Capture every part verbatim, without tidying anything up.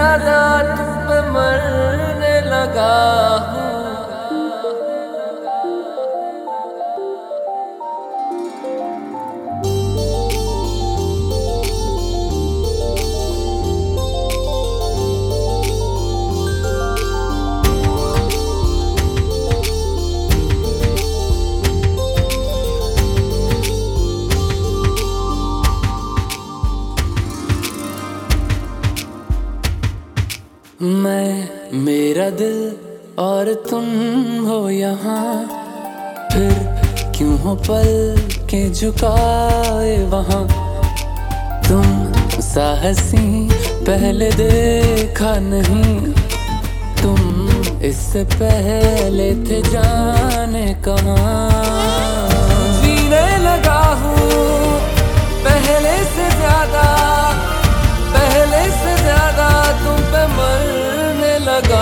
ज्यादा तुम पे मरने लगा हूँ। मैं, मेरा दिल और तुम हो यहाँ, फिर क्यों हो पल के झुकाए वहाँ। तुम सा हंसी पहले देखा नहीं, तुम इससे पहले थे जाने कहाँ। जीने लगा हूँ पहले से ज्यादा, पहले से ज्यादा तुम पे मरने लगा।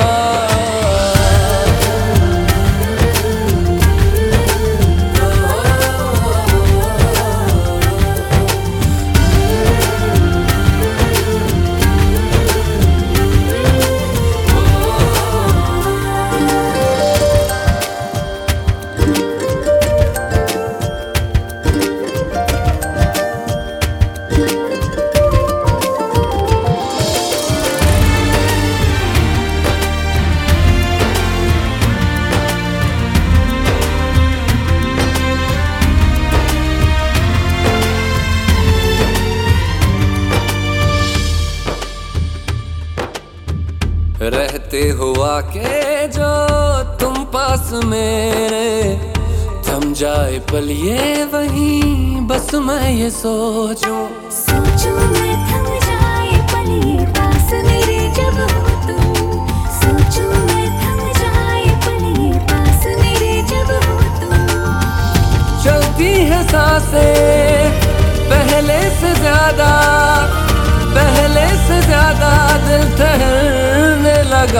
रहते हुआ के जो तुम पास मेरे, थम जाए पल ये वहीं बस मैं ये सोचूं। सोचूं मैं थम जाए पल ये पास मेरे जब हो तुम। सोचूं मैं थम जाए पल ये पास मेरे जब हो तुम। चलती है सांसें पहले से ज्यादा, पहले से ज्यादा दिल ठहरने लगा।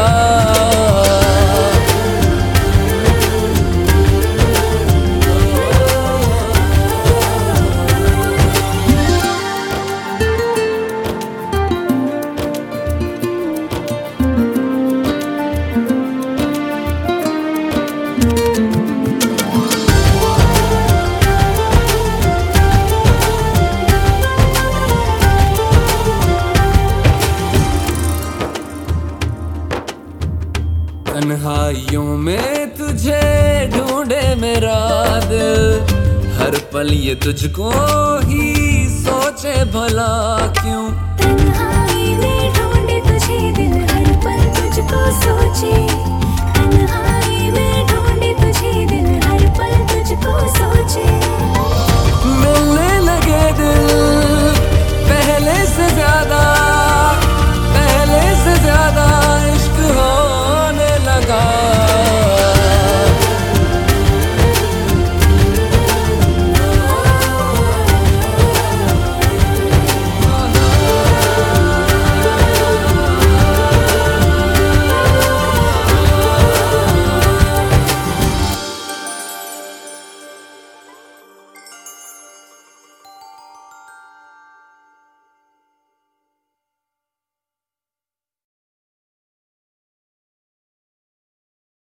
तन्हाइयों में तुझे ढूंढे मेरा दिल, हर पल ये तुझको ही सोचे भला क्यों। तन्हाई में ढूंढे तुझे दिल, हर पल तुझको सोचे। तन्हाई में